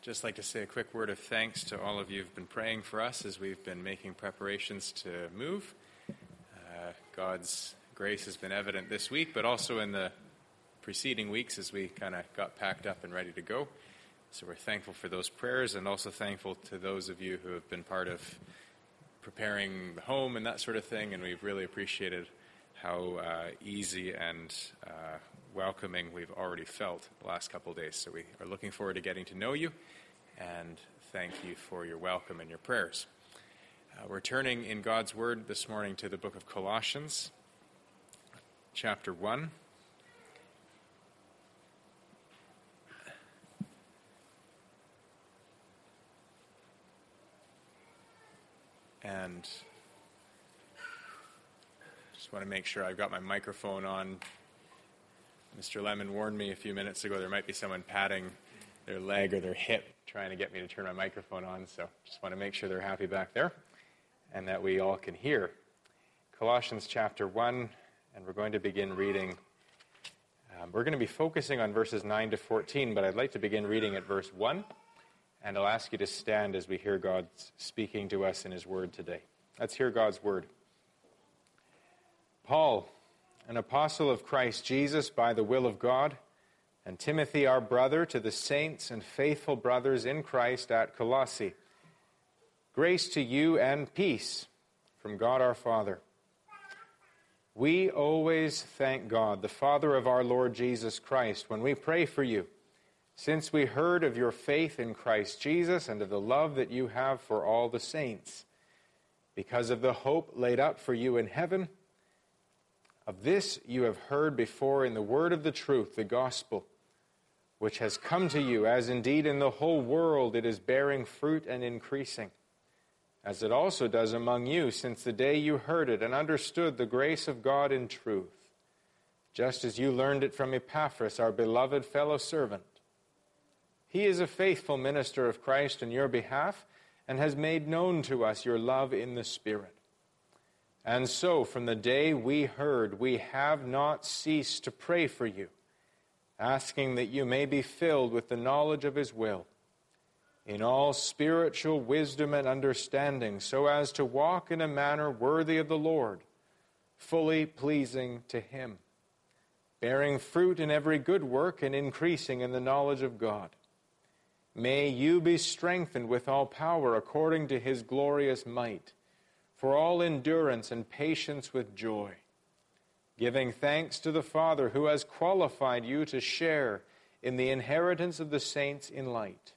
just like to say a quick word of thanks to all of you who've been praying for us as we've been making preparations to move. God's grace has been evident this week, but also in the preceding weeks as we kind of got packed up and ready to go. So we're thankful for those prayers, and also thankful to those of you who have been part of preparing the home and that sort of thing, and we've really appreciated how easy and welcoming we've already felt the last couple of days. So we are looking forward to getting to know you, and thank you for your welcome and your prayers. We're turning in God's Word this morning to the book of Colossians, chapter 1. And just want to make sure I've got my microphone on. Mr. Lemon warned me a few minutes ago there might be someone patting their leg or their hip trying to get me to turn my microphone on, so just want to make sure they're happy back there and that we all can hear. Colossians chapter 1, and we're going to begin reading. We're going to be focusing on verses 9 to 14, but I'd like to begin reading at verse 1, and I'll ask you to stand as we hear God speaking to us in His Word today. Let's hear God's Word. Paul, an apostle of Christ Jesus by the will of God, and Timothy our brother, to the saints and faithful brothers in Christ at Colossae. Grace to you and peace from God our Father. We always thank God, the Father of our Lord Jesus Christ, when we pray for you, since we heard of your faith in Christ Jesus and of the love that you have for all the saints, because of the hope laid up for you in heaven. Of this you have heard before in the word of the truth, the gospel, which has come to you, as indeed in the whole world it is bearing fruit and increasing, as it also does among you since the day you heard it and understood the grace of God in truth, just as you learned it from Epaphras, our beloved fellow servant. He is a faithful minister of Christ in your behalf and has made known to us your love in the Spirit. And so, from the day we heard, we have not ceased to pray for you, asking that you may be filled with the knowledge of His will, in all spiritual wisdom and understanding, so as to walk in a manner worthy of the Lord, fully pleasing to Him, bearing fruit in every good work and increasing in the knowledge of God. May you be strengthened with all power according to His glorious might, for all endurance and patience with joy, giving thanks to the Father who has qualified you to share in the inheritance of the saints in light.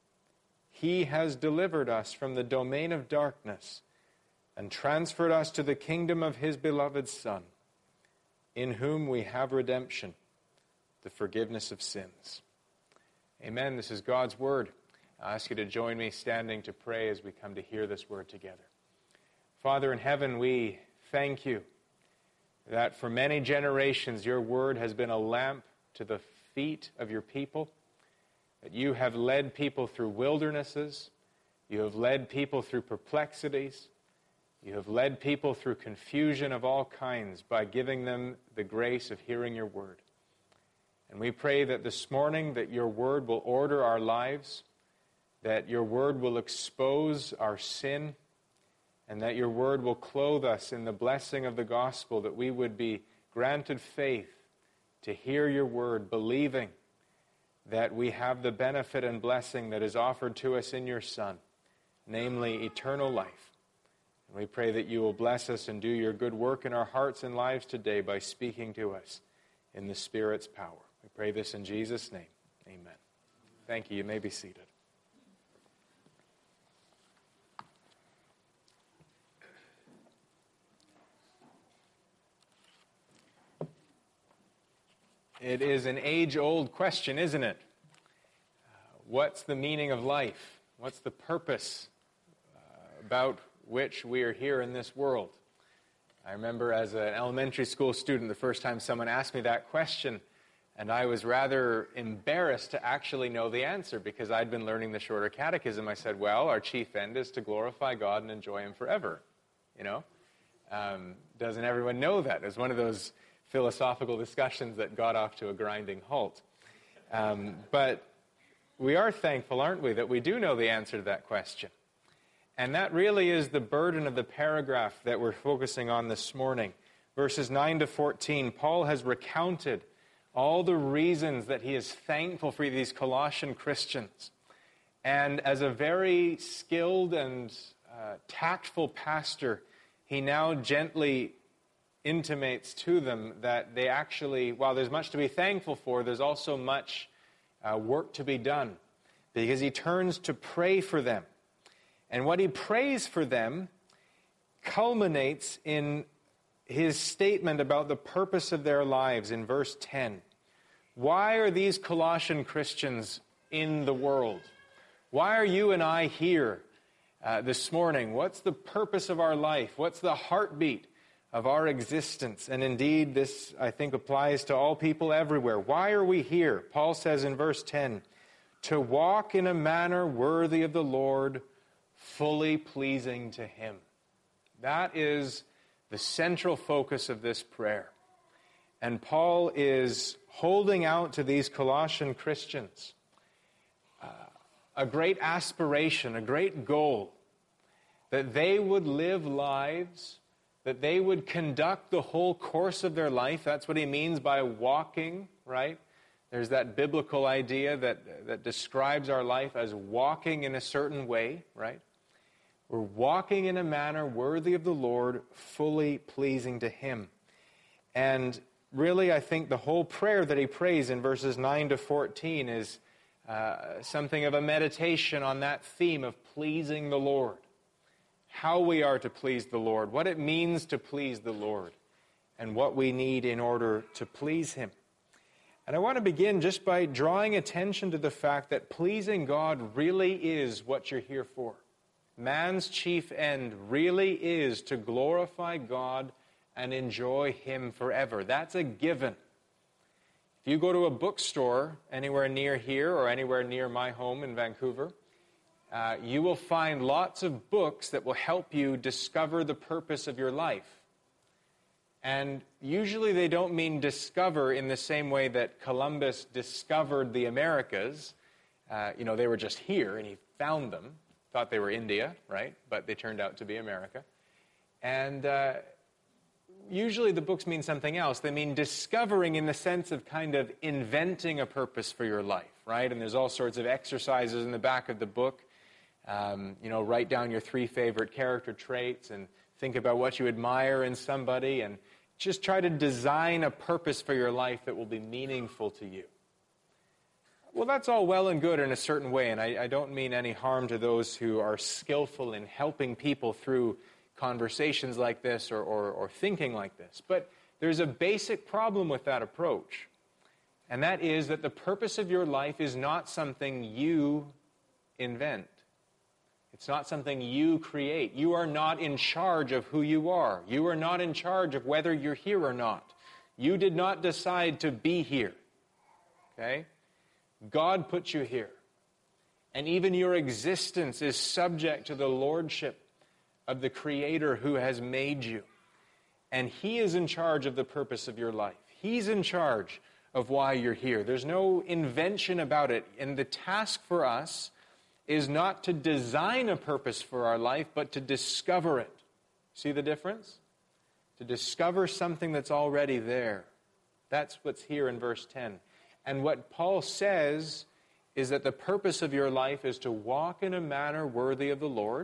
He has delivered us from the domain of darkness and transferred us to the kingdom of His beloved Son, in whom we have redemption, the forgiveness of sins. Amen. This is God's Word. I ask you to join me standing to pray as we come to hear this Word together. Father in heaven, we thank you that for many generations your Word has been a lamp to the feet of your people, that you have led people through wildernesses, you have led people through perplexities, you have led people through confusion of all kinds by giving them the grace of hearing your Word. And we pray that this morning that your Word will order our lives, that your Word will expose our sin, and that your Word will clothe us in the blessing of the gospel, that we would be granted faith to hear your Word, believing that we have the benefit and blessing that is offered to us in your Son, namely eternal life. And we pray that you will bless us and do your good work in our hearts and lives today by speaking to us in the Spirit's power. We pray this in Jesus' name. Amen. Thank you. You may be seated. It is an age-old question, isn't it? What's the meaning of life? What's the purpose about which we are here in this world? I remember as an elementary school student, the first time someone asked me that question, and I was rather embarrassed to actually know the answer because I'd been learning the shorter catechism. I said, well, our chief end is to glorify God and enjoy Him forever. You know? Doesn't everyone know that? It was one of those philosophical discussions that got off to a grinding halt. But we are thankful, aren't we, that we do know the answer to that question. And that really is the burden of the paragraph that we're focusing on this morning. Verses 9 to 14, Paul has recounted all the reasons that he is thankful for these Colossian Christians. And as a very skilled and tactful pastor, he now gently intimates to them that they actually, while there's much to be thankful for, there's also much work to be done. Because he turns to pray for them. And what he prays for them culminates in his statement about the purpose of their lives in verse 10. Why are these Colossian Christians in the world? Why are you and I here this morning? What's the purpose of our life? What's the heartbeat of our existence? And indeed, this, I think, applies to all people everywhere. Why are we here? Paul says in verse 10, to walk in a manner worthy of the Lord, fully pleasing to Him. That is the central focus of this prayer. And Paul is holding out to these Colossian Christians a great aspiration, a great goal, that they would live lives, that they would conduct the whole course of their life. That's what he means by walking, right? There's that biblical idea that describes our life as walking in a certain way, right? We're walking in a manner worthy of the Lord, fully pleasing to Him. And really, I think the whole prayer that he prays in verses 9 to 14 is something of a meditation on that theme of pleasing the Lord. How we are to please the Lord, what it means to please the Lord, and what we need in order to please Him. And I want to begin just by drawing attention to the fact that pleasing God really is what you're here for. Man's chief end really is to glorify God and enjoy Him forever. That's a given. If you go to a bookstore anywhere near here or anywhere near my home in Vancouver, you will find lots of books that will help you discover the purpose of your life. And usually they don't mean discover in the same way that Columbus discovered the Americas. They were just here and he found them. Thought they were India, right? But they turned out to be America. And usually the books mean something else. They mean discovering in the sense of kind of inventing a purpose for your life, right? And there's all sorts of exercises in the back of the book. Write down your 3 favorite character traits and think about what you admire in somebody and just try to design a purpose for your life that will be meaningful to you. Well, that's all well and good in a certain way, and I don't mean any harm to those who are skillful in helping people through conversations like this or thinking like this. But there's a basic problem with that approach, and that is that the purpose of your life is not something you invent. It's not something you create. You are not in charge of who you are. You are not in charge of whether you're here or not. You did not decide to be here. Okay? God put you here. And even your existence is subject to the lordship of the Creator who has made you. And He is in charge of the purpose of your life. He's in charge of why you're here. There's no invention about it. And the task for us is not to design a purpose for our life, but to discover it. See the difference? To discover something that's already there. That's what's here in verse 10. And what Paul says is that the purpose of your life is to walk in a manner worthy of the Lord,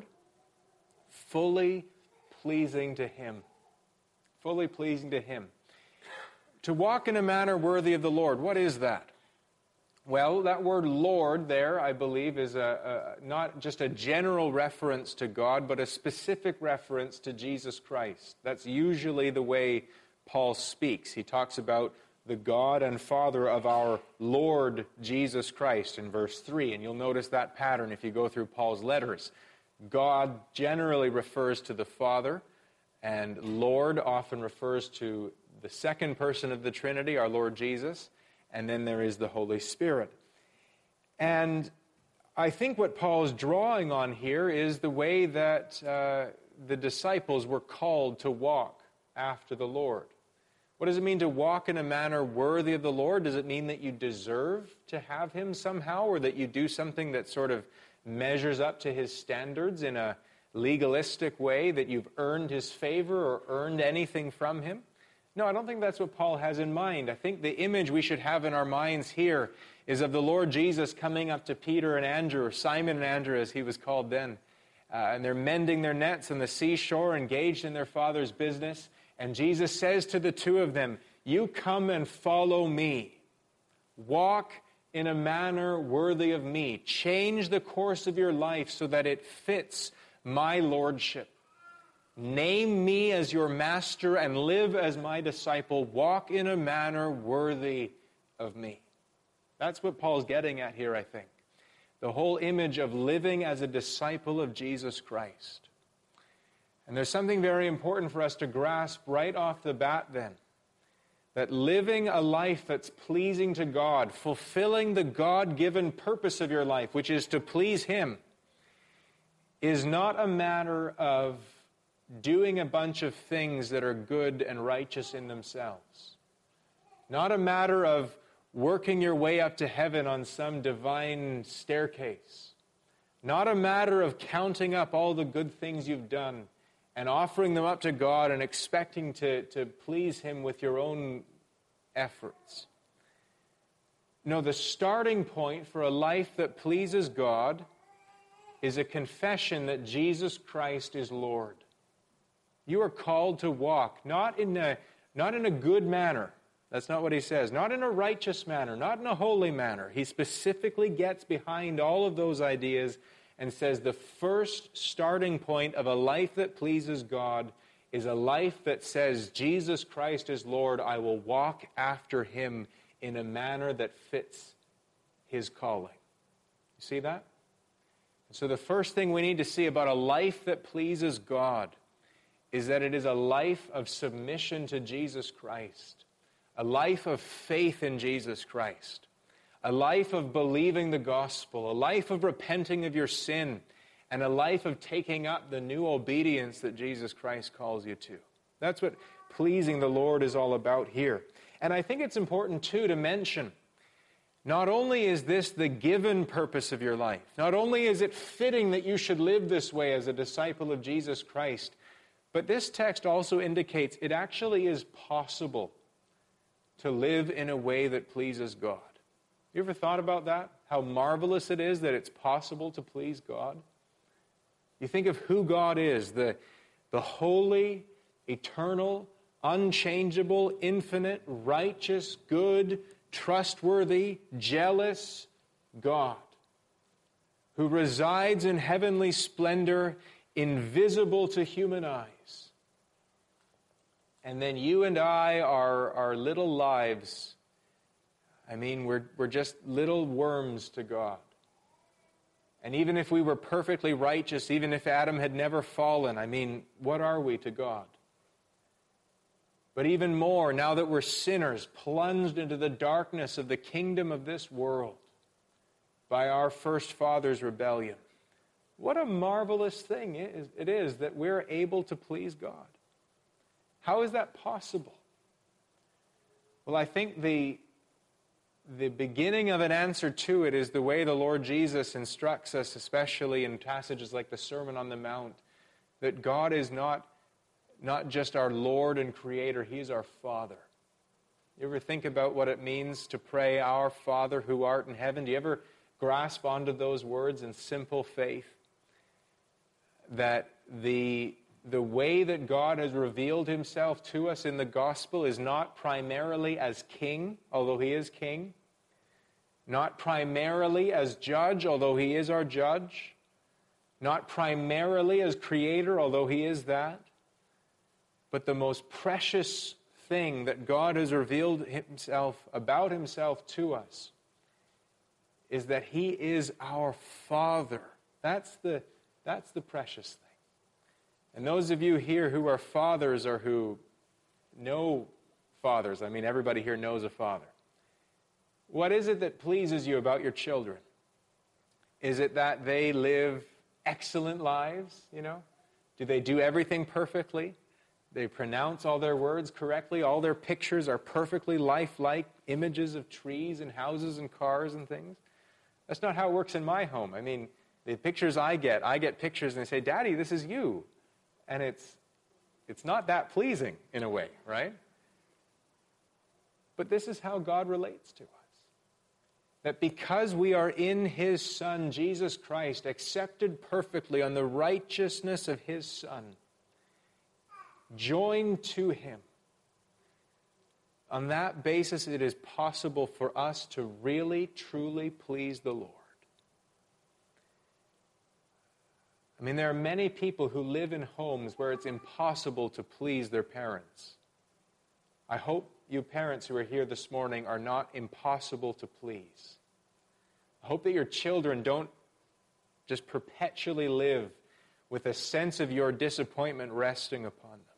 fully pleasing to Him. Fully pleasing to Him. To walk in a manner worthy of the Lord, what is that? Well, that word Lord there, I believe, is not just a general reference to God, but a specific reference to Jesus Christ. That's usually the way Paul speaks. He talks about the God and Father of our Lord Jesus Christ in verse 3. And you'll notice that pattern if you go through Paul's letters. God generally refers to the Father, and Lord often refers to the second person of the Trinity, our Lord Jesus. And then there is the Holy Spirit. And I think what Paul is drawing on here is the way that the disciples were called to walk after the Lord. What does it mean to walk in a manner worthy of the Lord? Does it mean that you deserve to have him somehow, or that you do something that sort of measures up to his standards in a legalistic way, that you've earned his favor or earned anything from him? No, I don't think that's what Paul has in mind. I think the image we should have in our minds here is of the Lord Jesus coming up to Peter and Andrew, or Simon and Andrew as he was called then. And they're mending their nets on the seashore, engaged in their Father's business. And Jesus says to the two of them, "You come and follow me. Walk in a manner worthy of me. Change the course of your life so that it fits my lordship. Name me as your master and live as my disciple. Walk in a manner worthy of me." That's what Paul's getting at here, I think. The whole image of living as a disciple of Jesus Christ. And there's something very important for us to grasp right off the bat then. That living a life that's pleasing to God, fulfilling the God-given purpose of your life, which is to please him, is not a matter of doing a bunch of things that are good and righteous in themselves. Not a matter of working your way up to heaven on some divine staircase. Not a matter of counting up all the good things you've done and offering them up to God and expecting to please him with your own efforts. No, the starting point for a life that pleases God is a confession that Jesus Christ is Lord. You are called to walk, not in a good manner. That's not what he says. Not in a righteous manner, not in a holy manner. He specifically gets behind all of those ideas and says the first starting point of a life that pleases God is a life that says, Jesus Christ is Lord. I will walk after him in a manner that fits his calling. You see that? So the first thing we need to see about a life that pleases God is that it is a life of submission to Jesus Christ, a life of faith in Jesus Christ, a life of believing the gospel, a life of repenting of your sin, and a life of taking up the new obedience that Jesus Christ calls you to. That's what pleasing the Lord is all about here. And I think it's important, too, to mention, not only is this the given purpose of your life, not only is it fitting that you should live this way as a disciple of Jesus Christ, but this text also indicates it actually is possible to live in a way that pleases God. You ever thought about that? How marvelous it is that it's possible to please God? You think of who God is, the holy, eternal, unchangeable, infinite, righteous, good, trustworthy, jealous God who resides in heavenly splendor, invisible to human eyes. And then you and I, our little lives, we're just little worms to God. And even if we were perfectly righteous, even if Adam had never fallen, what are we to God? But even more, now that we're sinners, plunged into the darkness of the kingdom of this world by our first father's rebellion, what a marvelous thing it is that we're able to please God. How is that possible? Well, I think the beginning of an answer to it is the way the Lord Jesus instructs us, especially in passages like the Sermon on the Mount, that God is not just our Lord and Creator, He's our Father. You ever think about what it means to pray, Our Father who art in heaven? Do you ever grasp onto those words in simple faith? That the way that God has revealed Himself to us in the gospel is not primarily as King, although He is King. Not primarily as Judge, although He is our Judge. Not primarily as Creator, although He is that. But the most precious thing that God has revealed about Himself to us is that He is our Father. That's the precious thing. And those of you here who are fathers or who know fathers, everybody here knows a father. What is it that pleases you about your children? Is it that they live excellent lives, Do they do everything perfectly? They pronounce all their words correctly. All their pictures are perfectly lifelike images of trees and houses and cars and things. That's not how it works in my home. I mean, the pictures I get pictures and they say, Daddy, this is you. And it's not that pleasing in a way, right? But this is how God relates to us. That because we are in His Son, Jesus Christ, accepted perfectly on the righteousness of His Son, joined to Him, on that basis it is possible for us to really, truly please the Lord. I mean, there are many people who live in homes where it's impossible to please their parents. I hope you parents who are here this morning are not impossible to please. I hope that your children don't just perpetually live with a sense of your disappointment resting upon them.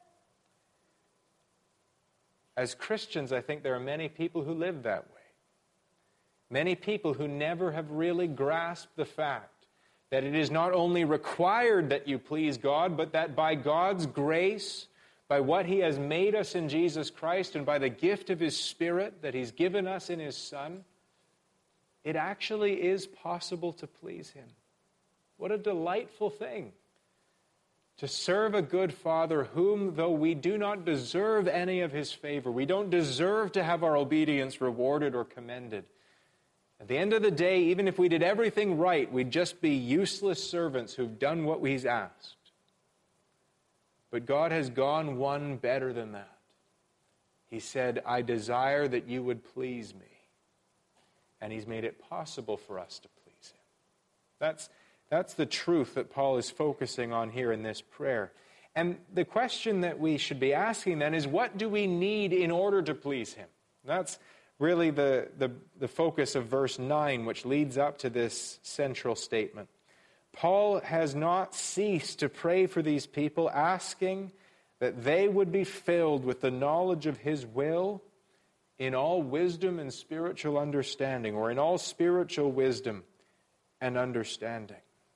As Christians, I think there are many people who live that way. Many people who never have really grasped the fact that it is not only required that you please God, but that by God's grace, by what He has made us in Jesus Christ, and by the gift of His Spirit that He's given us in His Son, it actually is possible to please Him. What a delightful thing to serve a good Father whom, though we do not deserve any of His favor, we don't deserve to have our obedience rewarded or commended. At the end of the day, even if we did everything right, we'd just be useless servants who've done what He's asked. But God has gone one better than that. He said, I desire that you would please me. And He's made it possible for us to please Him. That's the truth that Paul is focusing on here in this prayer. And the question that we should be asking then is, what do we need in order to please Him? That's really the focus of verse 9, which leads up to this central statement. Paul has not ceased to pray for these people, asking that they would be filled with the knowledge of His will in all wisdom and spiritual understanding, or in all spiritual wisdom and understanding.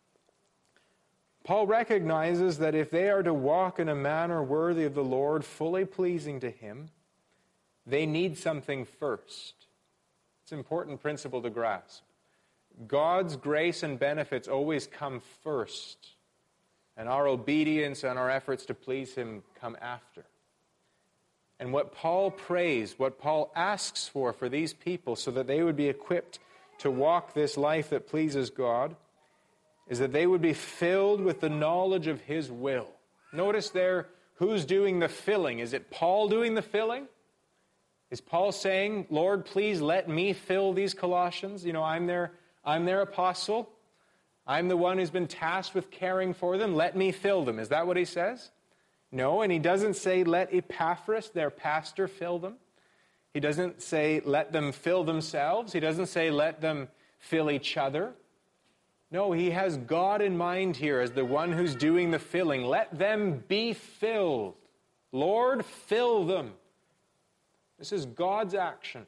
Paul recognizes that if they are to walk in a manner worthy of the Lord, fully pleasing to Him, they need something first. It's an important principle to grasp. God's grace and benefits always come first, and our obedience and our efforts to please Him come after. And what Paul prays, what Paul asks for these people so that they would be equipped to walk this life that pleases God, is that they would be filled with the knowledge of His will. Notice there, who's doing the filling? Is it Paul doing the filling? Is Paul saying, Lord, please let me fill these Colossians? You know, I'm their apostle. I'm the one who's been tasked with caring for them. Let me fill them. Is that what he says? No, and he doesn't say, let Epaphras, their pastor, fill them. He doesn't say, let them fill themselves. He doesn't say, let them fill each other. No, he has God in mind here as the one who's doing the filling. Let them be filled. Lord, fill them. This is God's action.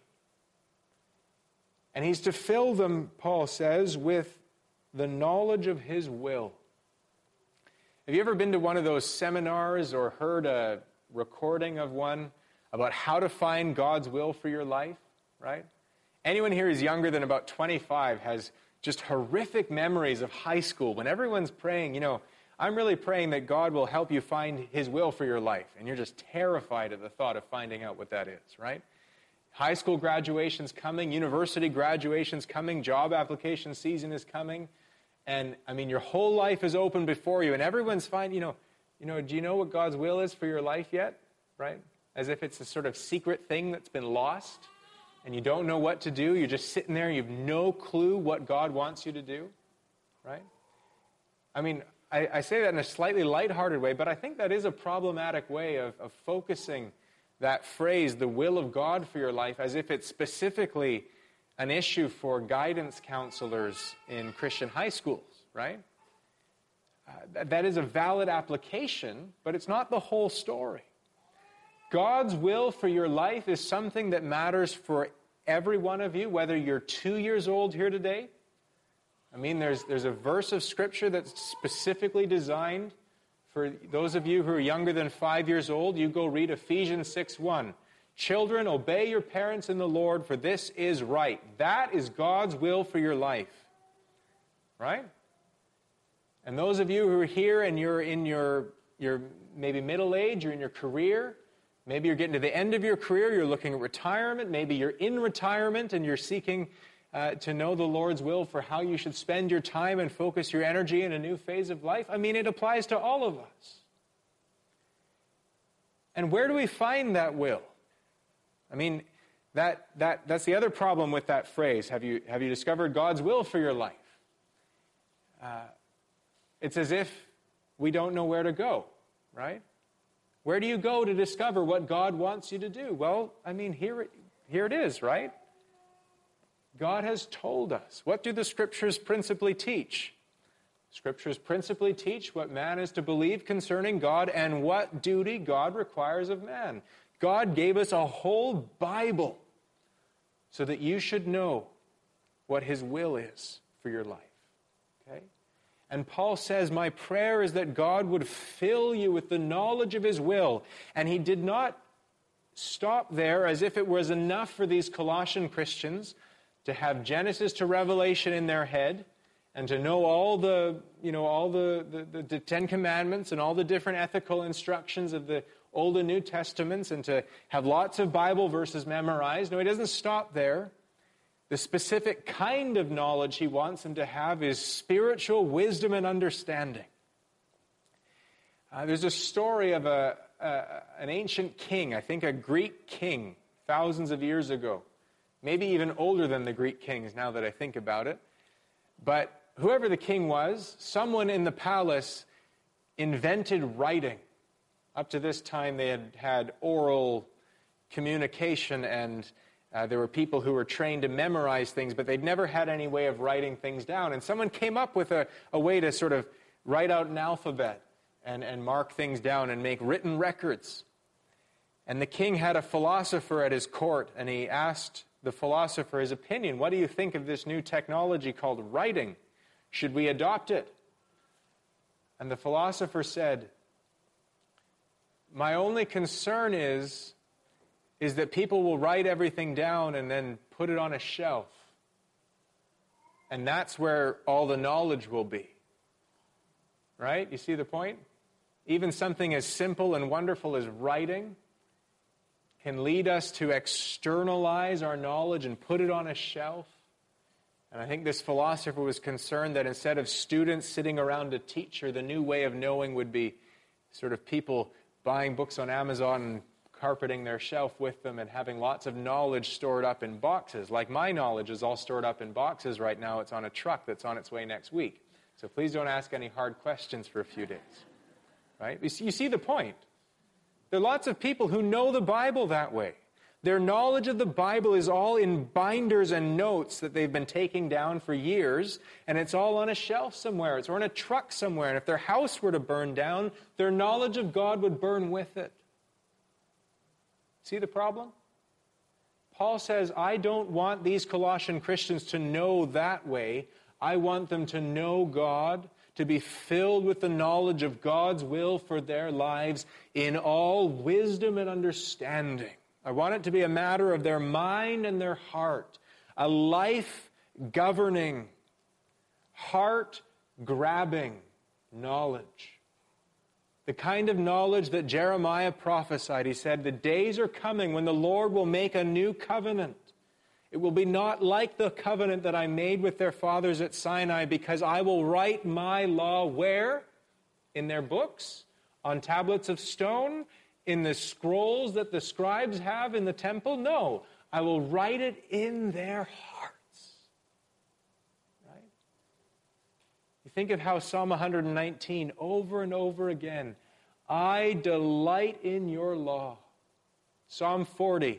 And He's to fill them, Paul says, with the knowledge of His will. Have you ever been to one of those seminars or heard a recording of one about how to find God's will for your life, right? Anyone here who's younger than about 25 has just horrific memories of high school when everyone's praying, you know, I'm really praying that God will help you find His will for your life. And you're just terrified at the thought of finding out what that is, right? High school graduation's coming, university graduation's coming, job application season is coming. And, I mean, your whole life is open before you. And everyone's fine, do you know what God's will is for your life yet? Right? As if it's a sort of secret thing that's been lost. And you don't know what to do. You're just sitting there. You have no clue what God wants you to do. Right? I mean, I say that in a slightly lighthearted way, but I think that is a problematic way of focusing that phrase, the will of God for your life, as if it's specifically an issue for guidance counselors in Christian high schools, right? That is a valid application, but it's not the whole story. God's will for your life is something that matters for every one of you, whether you're 2 years old here today. I mean, there's a verse of Scripture that's specifically designed For those of you who are younger than 5 years old, you go read Ephesians 6:1. Children, obey your parents in the Lord, for this is right. That is God's will for your life. Right? And those of you who are here and you're in your maybe middle age, you're in your career, maybe you're getting to the end of your career, you're looking at retirement, maybe you're in retirement and you're seeking to know the Lord's will for how you should spend your time and focus your energy in a new phase of life. I mean, it applies to all of us. And where do we find that will? I mean, that's the other problem with that phrase. Have you discovered God's will for your life? It's as if we don't know where to go, right? Where do you go to discover what God wants you to do? Well, I mean, here it is, right? God has told us. What do the Scriptures principally teach? Scriptures principally teach what man is to believe concerning God and what duty God requires of man. God gave us a whole Bible so that you should know what His will is for your life. Okay? And Paul says, my prayer is that God would fill you with the knowledge of His will. And he did not stop there as if it was enough for these Colossian Christians to have Genesis to Revelation in their head and to know all the Ten Commandments and all the different ethical instructions of the Old and New Testaments and to have lots of Bible verses memorized. No, he doesn't stop there. The specific kind of knowledge he wants them to have is spiritual wisdom and understanding. There's a story of an ancient king, I think a Greek king, thousands of years ago. Maybe even older than the Greek kings now that I think about it. But whoever the king was, someone in the palace invented writing. Up to this time they had oral communication and there were people who were trained to memorize things, but they'd never had any way of writing things down. And someone came up with a way to sort of write out an alphabet and mark things down and make written records. And the king had a philosopher at his court, and he asked the philosopher his opinion. What do you think of this new technology called writing? Should we adopt it? And the philosopher said, my only concern is that people will write everything down and then put it on a shelf. And that's where all the knowledge will be. Right? You see the point? Even something as simple and wonderful as writing can lead us to externalize our knowledge and put it on a shelf. And I think this philosopher was concerned that instead of students sitting around a teacher, the new way of knowing would be sort of people buying books on Amazon and carpeting their shelf with them and having lots of knowledge stored up in boxes. Like my knowledge is all stored up in boxes right now. It's on a truck that's on its way next week. So please don't ask any hard questions for a few days. Right? You see the point. There are lots of people who know the Bible that way. Their knowledge of the Bible is all in binders and notes that they've been taking down for years, and it's all on a shelf somewhere. It's or in a truck somewhere. And if their house were to burn down, their knowledge of God would burn with it. See the problem? Paul says, I don't want these Colossian Christians to know that way. I want them to know God, to be filled with the knowledge of God's will for their lives in all wisdom and understanding. I want it to be a matter of their mind and their heart, a life-governing, heart-grabbing knowledge. The kind of knowledge that Jeremiah prophesied. He said, the days are coming when the Lord will make a new covenant. It will be not like the covenant that I made with their fathers at Sinai, because I will write my law where? In their books? On tablets of stone? In the scrolls that the scribes have in the temple? No. I will write it in their hearts. Right? You think of how Psalm 119, over and over again, I delight in your law. Psalm 40,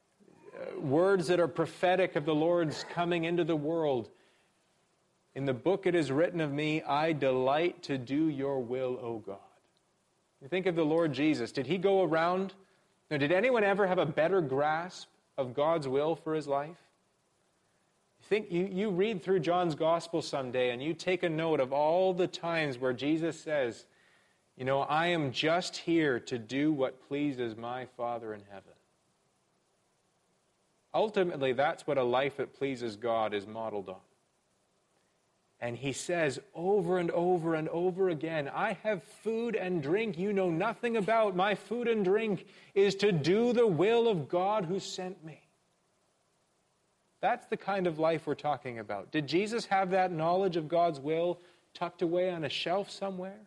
words that are prophetic of the Lord's coming into the world. In the book it is written of me, I delight to do your will, O God. You think of the Lord Jesus. Did he go around? Did anyone ever have a better grasp of God's will for his life? You read through John's Gospel someday and you take a note of all the times where Jesus says, You know, I am just here to do what pleases my Father in heaven. Ultimately, that's what a life that pleases God is modeled on. And he says over and over and over again, I have food and drink you know nothing about. My food and drink is to do the will of God who sent me. That's the kind of life we're talking about. Did Jesus have that knowledge of God's will tucked away on a shelf somewhere?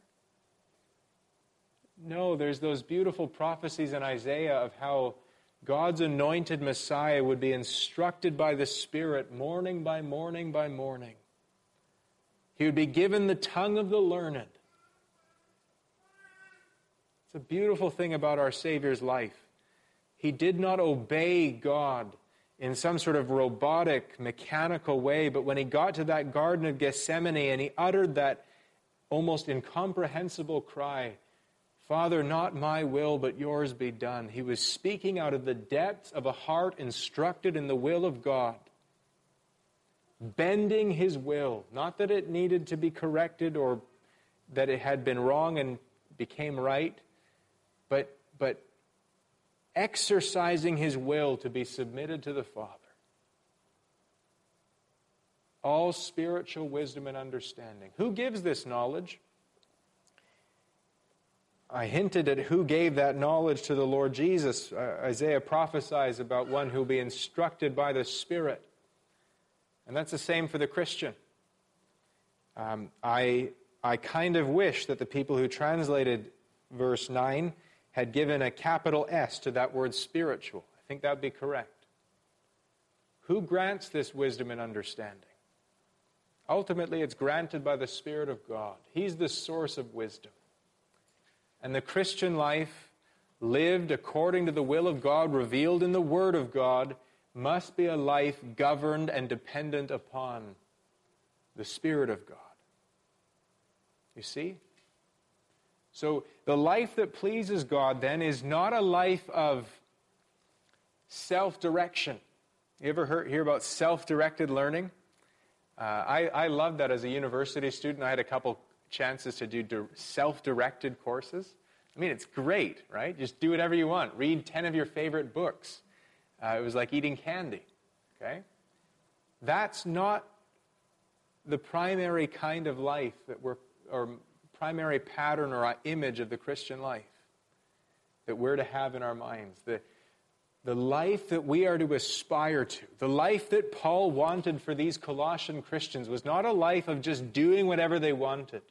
No, there's those beautiful prophecies in Isaiah of how God's anointed Messiah would be instructed by the Spirit morning by morning by morning. He would be given the tongue of the learned. It's a beautiful thing about our Savior's life. He did not obey God in some sort of robotic, mechanical way, but when he got to that Garden of Gethsemane and he uttered that almost incomprehensible cry, Father, not my will, but yours be done. He was speaking out of the depths of a heart instructed in the will of God, bending his will. Not that it needed to be corrected or that it had been wrong and became right, but exercising his will to be submitted to the Father. All spiritual wisdom and understanding. Who gives this knowledge? I hinted at who gave that knowledge to the Lord Jesus. Isaiah prophesies about one who will be instructed by the Spirit. And that's the same for the Christian. I kind of wish that the people who translated verse 9 had given a capital S to that word spiritual. I think that would be correct. Who grants this wisdom and understanding? Ultimately, it's granted by the Spirit of God. He's the source of wisdom. And the Christian life, lived according to the will of God, revealed in the Word of God, must be a life governed and dependent upon the Spirit of God. You see? So the life that pleases God then is not a life of self-direction. You ever hear about self-directed learning? I loved that as a university student. I had a couple chances to do self-directed courses. I mean, it's great, right? Just do whatever you want. Read 10 of your favorite books. It was like eating candy, okay? That's not the primary kind of life or primary pattern or image of the Christian life that we're to have in our minds. The life that we are to aspire to, the life that Paul wanted for these Colossian Christians was not a life of just doing whatever they wanted,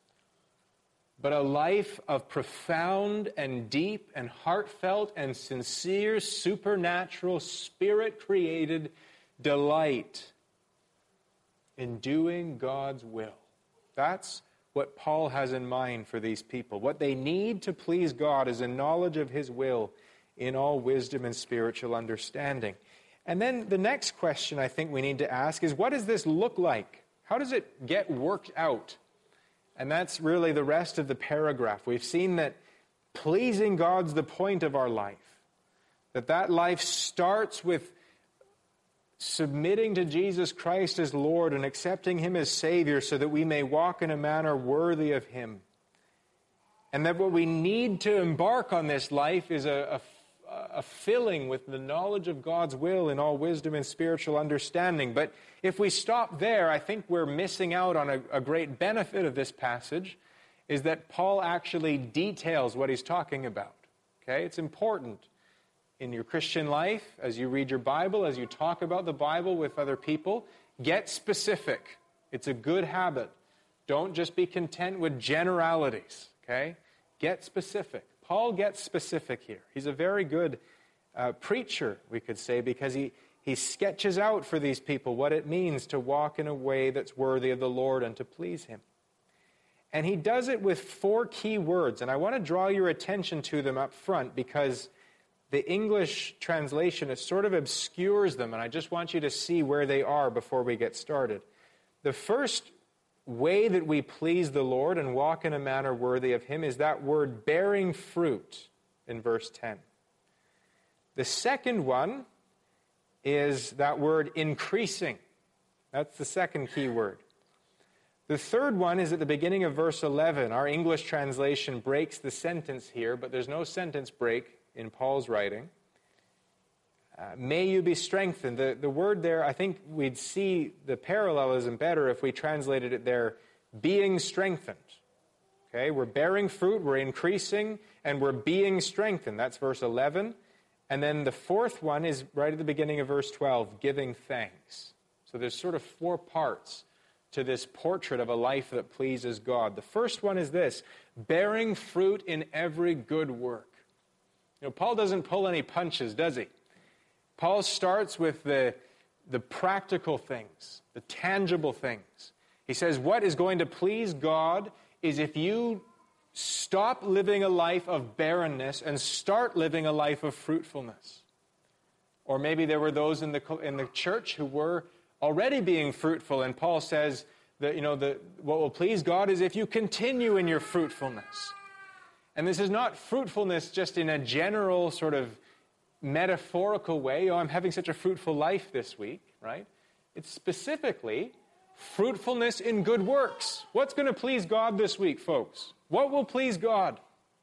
but a life of profound and deep and heartfelt and sincere, supernatural, Spirit-created delight in doing God's will. That's what Paul has in mind for these people. What they need to please God is a knowledge of His will in all wisdom and spiritual understanding. And then the next question I think we need to ask is, what does this look like? How does it get worked out? And that's really the rest of the paragraph. We've seen that pleasing God's the point of our life. That life starts with submitting to Jesus Christ as Lord and accepting Him as Savior so that we may walk in a manner worthy of Him. And that what we need to embark on this life is a filling with the knowledge of God's will in all wisdom and spiritual understanding. But if we stop there, I think we're missing out on a great benefit of this passage, is that Paul actually details what he's talking about. Okay? It's important in your Christian life, as you read your Bible, as you talk about the Bible with other people, get specific. It's a good habit. Don't just be content with generalities. Okay? Get specific. Paul gets specific here. He's a very good preacher, we could say, because he sketches out for these people what it means to walk in a way that's worthy of the Lord and to please Him. And he does it with 4 key words, and I want to draw your attention to them up front because the English translation, it sort of obscures them, and I just want you to see where they are before we get started. The first way that we please the Lord and walk in a manner worthy of Him is that word bearing fruit in verse 10. The second one is that word increasing. That's the second key word. The third one is at the beginning of verse 11. Our English translation breaks the sentence here, but there's no sentence break in Paul's writing. May you be strengthened. The word there, I think we'd see the parallelism better if we translated it there, being strengthened. Okay, we're bearing fruit, we're increasing, and we're being strengthened. That's verse 11. And then the fourth one is right at the beginning of verse 12, giving thanks. So there's sort of four parts to this portrait of a life that pleases God. The first one is this, bearing fruit in every good work. Paul doesn't pull any punches, does he? Paul starts with the practical things, the tangible things. He says what is going to please God is if you stop living a life of barrenness and start living a life of fruitfulness. Or maybe there were those in the church who were already being fruitful, and Paul says that what will please God is if you continue in your fruitfulness. And this is not fruitfulness just in a general sort of metaphorical way. I'm having such a fruitful life this week, right? It's specifically fruitfulness in good works. What's going to please God this week, folks? What will please God?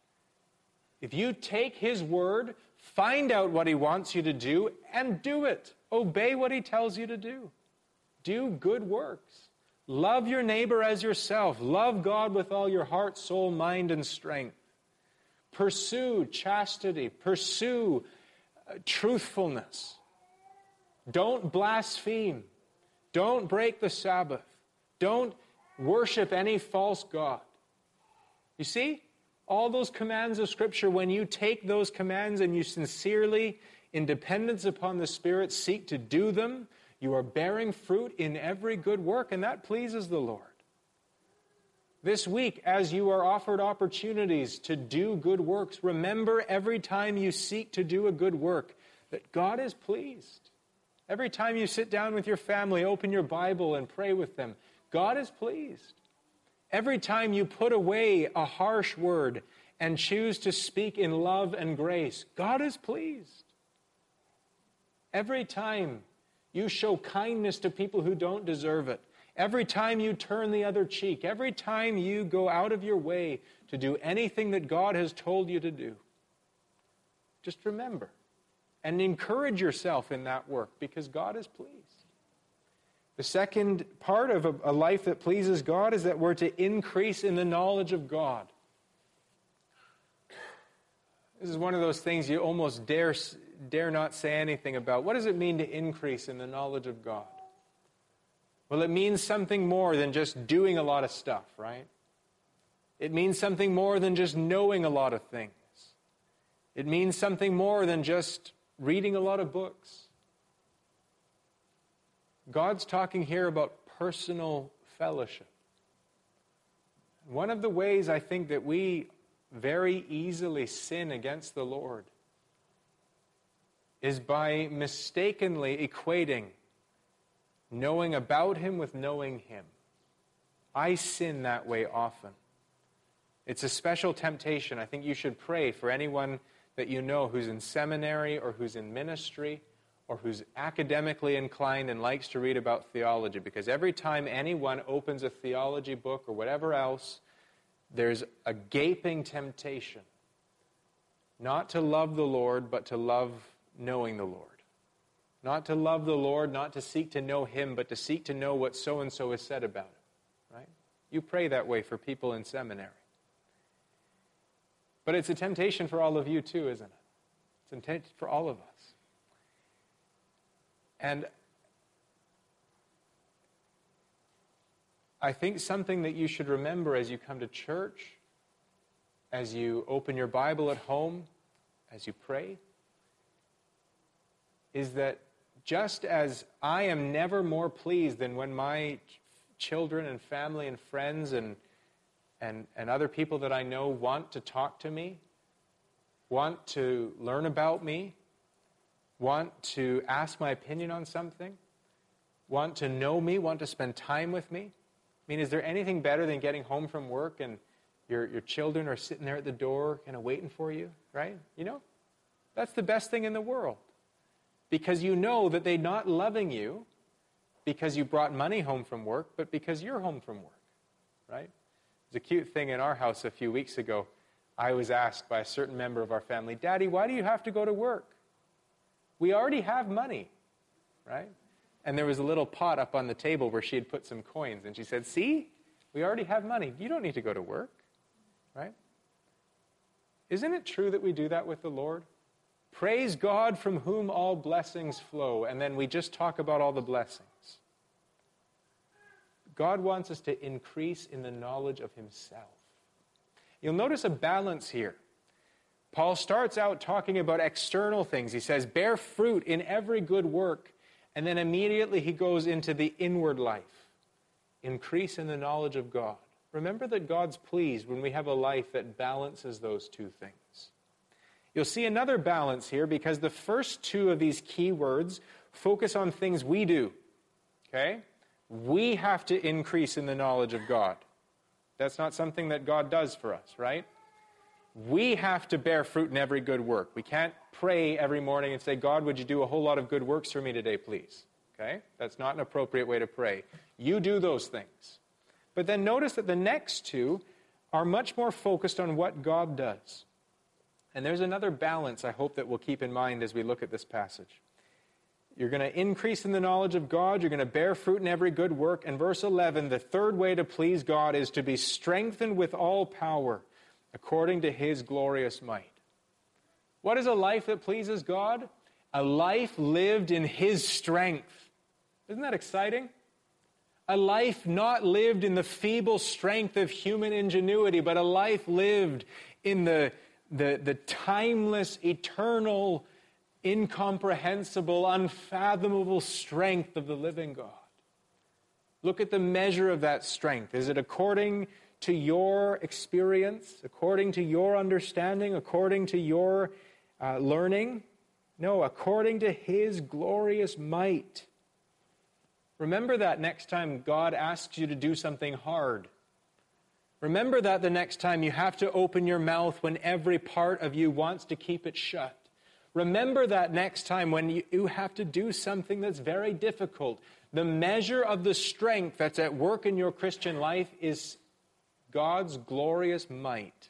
If you take His word, find out what He wants you to do, and do it. Obey what He tells you to do. Do good works. Love your neighbor as yourself. Love God with all your heart, soul, mind, and strength. Pursue chastity. Pursue truthfulness. Don't blaspheme. Don't break the Sabbath. Don't worship any false god. You see, all those commands of Scripture, when you take those commands and you sincerely, in dependence upon the Spirit, seek to do them, you are bearing fruit in every good work, and that pleases the Lord. This week, as you are offered opportunities to do good works, remember every time you seek to do a good work that God is pleased. Every time you sit down with your family, open your Bible and pray with them, God is pleased. Every time you put away a harsh word and choose to speak in love and grace, God is pleased. Every time you show kindness to people who don't deserve it, every time you turn the other cheek, every time you go out of your way to do anything that God has told you to do, just remember and encourage yourself in that work because God is pleased. The second part of a life that pleases God is that we're to increase in the knowledge of God. This is one of those things you almost dare not say anything about. What does it mean to increase in the knowledge of God? Well, it means something more than just doing a lot of stuff, right? It means something more than just knowing a lot of things. It means something more than just reading a lot of books. God's talking here about personal fellowship. One of the ways I think that we very easily sin against the Lord is by mistakenly equating knowing about Him with knowing Him. I sin that way often. It's a special temptation. I think you should pray for anyone that you know who's in seminary or who's in ministry or who's academically inclined and likes to read about theology, because every time anyone opens a theology book or whatever else, there's a gaping temptation not to love the Lord, but to love knowing the Lord. Not to love the Lord, not to seek to know Him, but to seek to know what so-and-so has said about Him. Right? You pray that way for people in seminary. But it's a temptation for all of you too, isn't it? It's a temptation for all of us. And I think something that you should remember as you come to church, as you open your Bible at home, as you pray, is that just as I am never more pleased than when my children and family and friends and other people that I know want to talk to me, want to learn about me, want to ask my opinion on something, want to know me, want to spend time with me. I mean, is there anything better than getting home from work and your children are sitting there at the door kind of waiting for you, right? You know, that's the best thing in the world. Because you know that they're not loving you because you brought money home from work, but because you're home from work. right? There's a cute thing in our house a few weeks ago. I was asked by a certain member of our family, Daddy, why do you have to go to work? We already have money, right? And there was a little pot up on the table where she had put some coins. And she said, see, we already have money. You don't need to go to work, right? Isn't it true that we do that with the Lord? Praise God from whom all blessings flow. And then we just talk about all the blessings. God wants us to increase in the knowledge of himself. You'll notice a balance here. Paul starts out talking about external things. He says, bear fruit in every good work. And then immediately he goes into the inward life. Increase in the knowledge of God. Remember that God's pleased when we have a life that balances those two things. You'll see another balance here because the first two of these key words focus on things we do. Okay? We have to increase in the knowledge of God. That's not something that God does for us, right? We have to bear fruit in every good work. We can't pray every morning and say, God, would you do a whole lot of good works for me today, please? Okay? That's not an appropriate way to pray. You do those things. But then notice that the next two are much more focused on what God does. And there's another balance I hope that we'll keep in mind as we look at this passage. You're going to increase in the knowledge of God. You're going to bear fruit in every good work. And verse 11, the third way to please God is to be strengthened with all power according to his glorious might. What is a life that pleases God? A life lived in his strength. Isn't that exciting? A life not lived in the feeble strength of human ingenuity, but a life lived in the timeless, eternal, incomprehensible, unfathomable strength of the living God. Look at the measure of that strength. Is it according to your experience, according to your understanding, according to your learning? No, according to his glorious might. Remember that next time God asks you to do something hard. Remember that the next time you have to open your mouth when every part of you wants to keep it shut. Remember that next time when you have to do something that's very difficult. The measure of the strength that's at work in your Christian life is God's glorious might.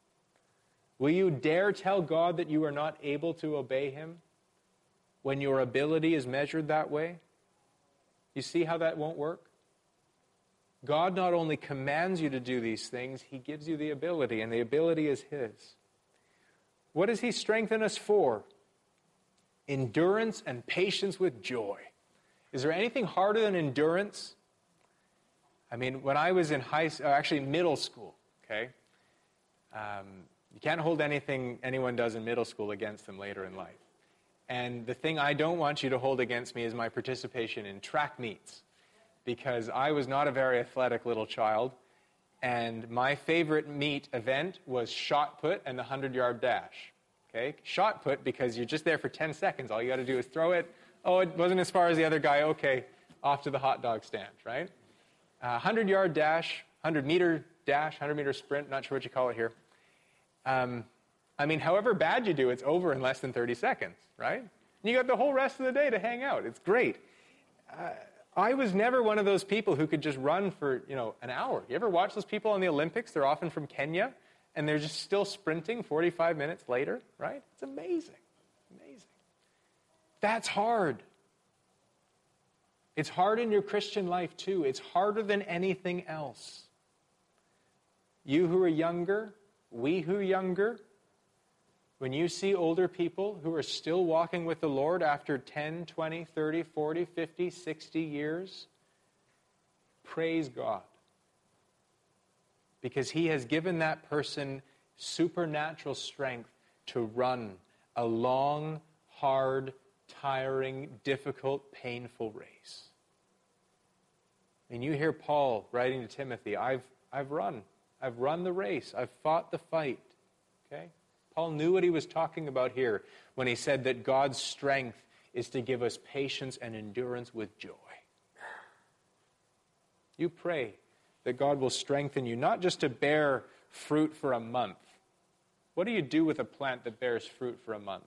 Will you dare tell God that you are not able to obey him when your ability is measured that way? You see how that won't work? God not only commands you to do these things, he gives you the ability, and the ability is his. What does he strengthen us for? Endurance and patience with joy. Is there anything harder than endurance? I mean, when I was in middle school, okay? You can't hold anything anyone does in middle school against them later in life. And the thing I don't want you to hold against me is my participation in track meets, because I was not a very athletic little child, and my favorite meet event was shot put and the 100-yard dash. Okay? Shot put because you're just there for 10 seconds. All you got to do is throw it. Oh, it wasn't as far as the other guy. Okay, off to the hot dog stand, right? 100-yard dash, 100-meter dash, 100-meter sprint, not sure what you call it here. I mean, however bad you do, it's over in less than 30 seconds, right? And you got the whole rest of the day to hang out. It's great. I was never one of those people who could just run for, an hour. You ever watch those people on the Olympics? They're often from Kenya, and they're just still sprinting 45 minutes later, right? It's amazing. Amazing. That's hard. It's hard in your Christian life, too. It's harder than anything else. You who are younger, we who are younger, when you see older people who are still walking with the Lord after 10, 20, 30, 40, 50, 60 years, praise God. Because he has given that person supernatural strength to run a long, hard, tiring, difficult, painful race. And you hear Paul writing to Timothy, I've run the race. I've fought the fight. Okay? Paul knew what he was talking about here when he said that God's strength is to give us patience and endurance with joy. You pray that God will strengthen you, not just to bear fruit for a month. What do you do with a plant that bears fruit for a month?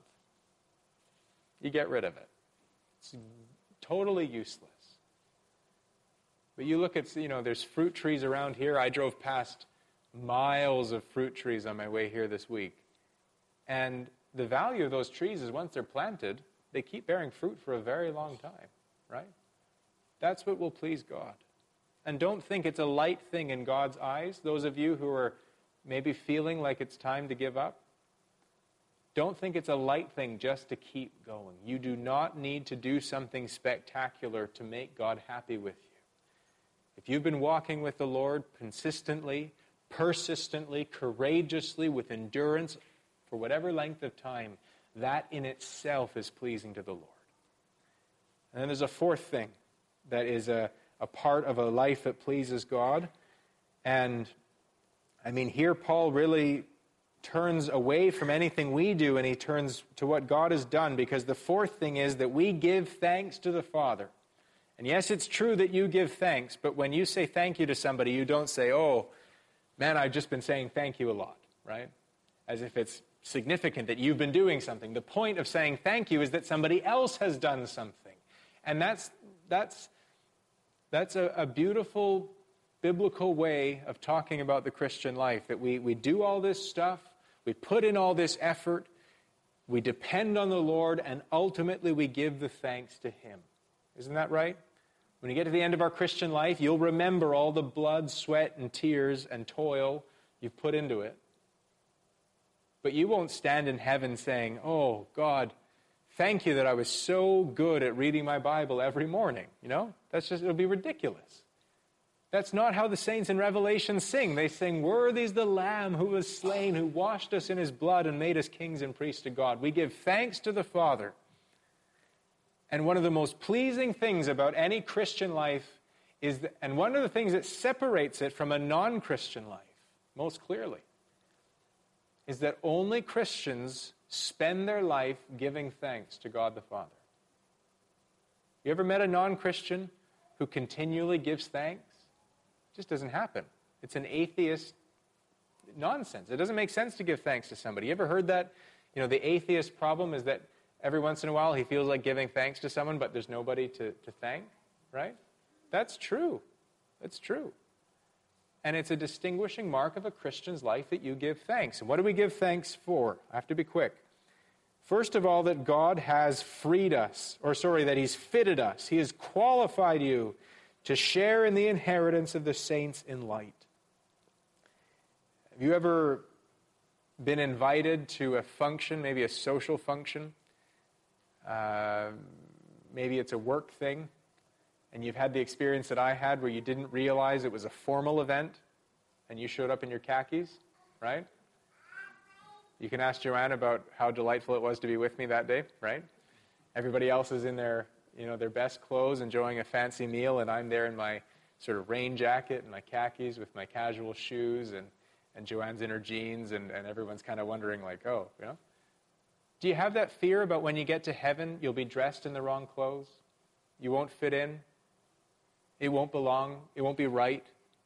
You get rid of it. It's totally useless. But you look at, there's fruit trees around here. I drove past miles of fruit trees on my way here this week. And the value of those trees is once they're planted, they keep bearing fruit for a very long time, right? That's what will please God. And don't think it's a light thing in God's eyes. Those of you who are maybe feeling like it's time to give up, don't think it's a light thing just to keep going. You do not need to do something spectacular to make God happy with you. If you've been walking with the Lord consistently, persistently, courageously, with endurance, for whatever length of time, that in itself is pleasing to the Lord. And then there's a fourth thing that is a part of a life that pleases God. And, here Paul really turns away from anything we do and he turns to what God has done, because the fourth thing is that we give thanks to the Father. And yes, it's true that you give thanks, but when you say thank you to somebody, you don't say, oh, man, I've just been saying thank you a lot, right? As if it's significant that you've been doing something. The point of saying thank you is that somebody else has done something. And that's a beautiful biblical way of talking about the Christian life, that we do all this stuff, we put in all this effort, we depend on the Lord, and ultimately we give the thanks to Him. Isn't that right? When you get to the end of our Christian life, you'll remember all the blood, sweat, and tears and toil you've put into it. But you won't stand in heaven saying, oh, God, thank you that I was so good at reading my Bible every morning. It'll be ridiculous. That's not how the saints in Revelation sing. They sing, worthy is the Lamb who was slain, who washed us in His blood and made us kings and priests to God. We give thanks to the Father. And one of the most pleasing things about any Christian life and one of the things that separates it from a non-Christian life, most clearly, is that only Christians spend their life giving thanks to God the Father. You ever met a non-Christian who continually gives thanks? It just doesn't happen. It's an atheist nonsense. It doesn't make sense to give thanks to somebody. You ever heard that? The atheist problem is that every once in a while he feels like giving thanks to someone, but there's nobody to thank, right? That's true. That's true. And it's a distinguishing mark of a Christian's life that you give thanks. And what do we give thanks for? I have to be quick. First of all, that God has freed us, that He's fitted us. He has qualified you to share in the inheritance of the saints in light. Have you ever been invited to a function, maybe a social function? Maybe it's a work thing, and you've had the experience that I had where you didn't realize it was a formal event, and you showed up in your khakis, right? You can ask Joanne about how delightful it was to be with me that day, right? Everybody else is in their best clothes, enjoying a fancy meal, and I'm there in my sort of rain jacket and my khakis with my casual shoes, and Joanne's in her jeans, and everyone's kind of wondering, like, oh, Do you have that fear about when you get to heaven, you'll be dressed in the wrong clothes? You won't fit in? It won't belong? It won't be right?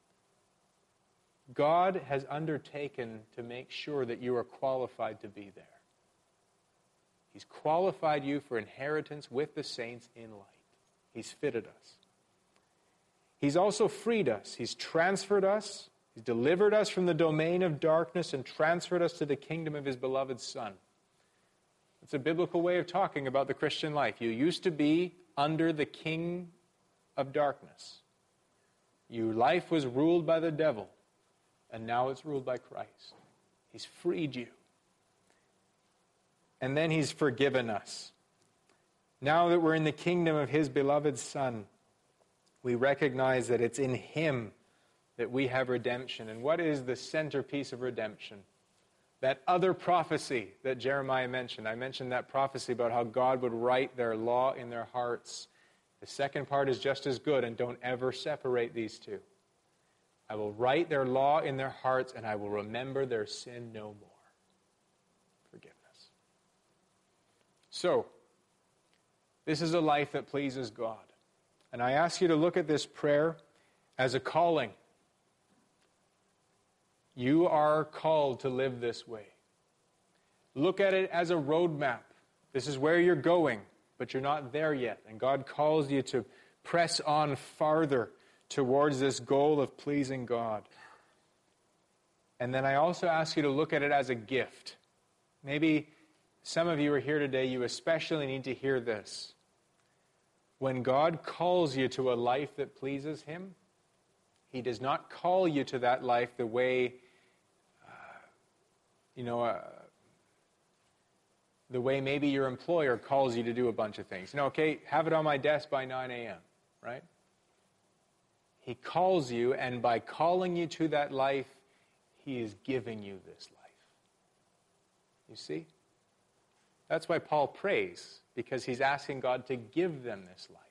God has undertaken to make sure that you are qualified to be there. He's qualified you for inheritance with the saints in light. He's fitted us. He's also freed us. He's transferred us. He's delivered us from the domain of darkness and transferred us to the kingdom of His beloved Son. It's a biblical way of talking about the Christian life. You used to be under the king of darkness. Your life was ruled by the devil, and now it's ruled by Christ. He's freed you. And then He's forgiven us. Now that we're in the kingdom of His beloved Son, we recognize that it's in Him that we have redemption. And what is the centerpiece of redemption? That other prophecy that Jeremiah mentioned. I mentioned that prophecy about how God would write their law in their hearts. The second part is just as good, and don't ever separate these two. I will write their law in their hearts, and I will remember their sin no more. Forgiveness. So, this is a life that pleases God. And I ask you to look at this prayer as a calling. You are called to live this way. Look at it as a roadmap. This is where you're going, but you're not there yet. And God calls you to press on farther towards this goal of pleasing God. And then I also ask you to look at it as a gift. Maybe some of you are here today, you especially need to hear this. When God calls you to a life that pleases Him, He does not call you to that life the way, the way maybe your employer calls you to do a bunch of things. Okay, have it on my desk by 9 a.m., right? He calls you, and by calling you to that life, He is giving you this life. You see? That's why Paul prays, because he's asking God to give them this life.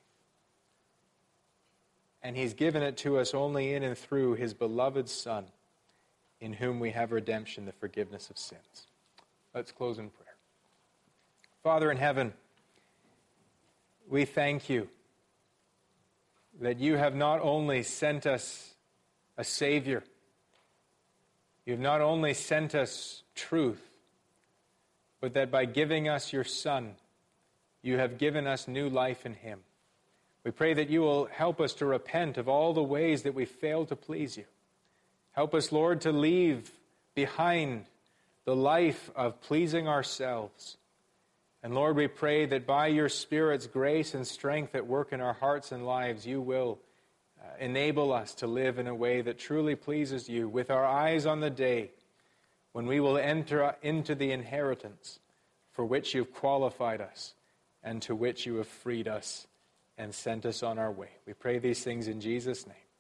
And He's given it to us only in and through His beloved Son, in whom we have redemption, the forgiveness of sins. Let's close in prayer. Father in heaven, we thank You that You have not only sent us a Savior, You've not only sent us truth, but that by giving us Your Son, You have given us new life in Him. We pray that You will help us to repent of all the ways that we fail to please You. Help us, Lord, to leave behind the life of pleasing ourselves. And Lord, we pray that by Your Spirit's grace and strength at work in our hearts and lives, You will enable us to live in a way that truly pleases You, with our eyes on the day when we will enter into the inheritance for which You've qualified us and to which You have freed us and sent us on our way. We pray these things in Jesus' name.